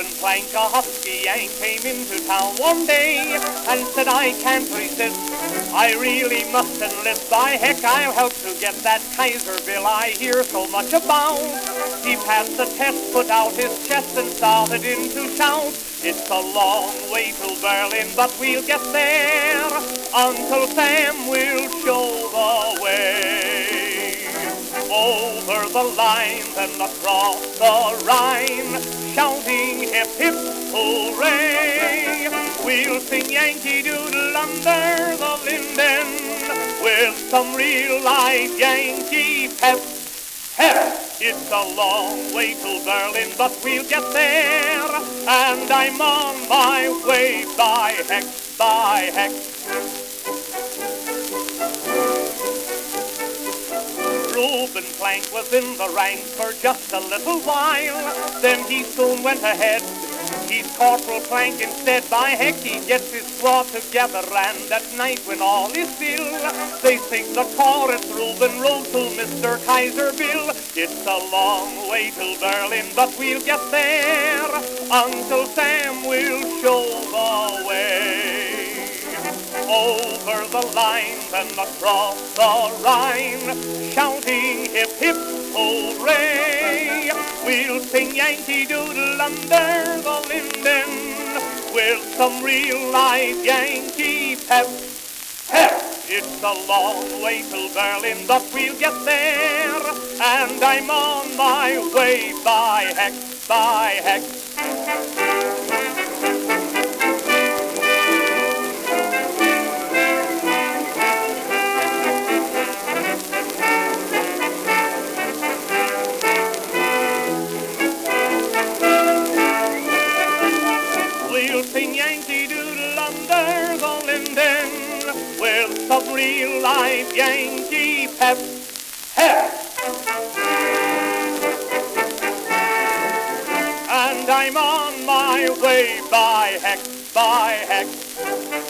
Reuben Plank, a husky Yank, came into town one day and said, I can't resist, I really must enlist. By heck, I'll help to get that Kaiser bill I hear so much about. He passed the test, put out his chest, and started in to shout, it's a long way to Berlin, but we'll get there. Uncle Sam will show the way. Over the lines and across the Rhine, shouting hip hip hooray. We'll sing Yankee Doodle under the linden with some real life Yankee pep. Pep! It's a long way to Berlin, but we'll get there, and I'm on my way. By heck, by heck. Reuben Plank was in the ranks for just a little while, then he soon went ahead. He's Corporal Plank instead. By heck, he gets his squad together, and at night when all is still, they sing the chorus Reuben wrote to Mr. Kaiser Bill. It's a long way to Berlin, but we'll get there. Uncle Sam will show the way. Over the lines and across the Rhine, shouting hip hip hooray. We'll sing Yankee Doodle under the linden with some real life Yankee pep. Pep! It's a long way to Berlin, but we'll get there, and I'm on my way. By heck, by heck. We'll sing Yankee Doodle under the linden with some real life Yankee pep. Pep! And I'm on my way. By heck, by heck.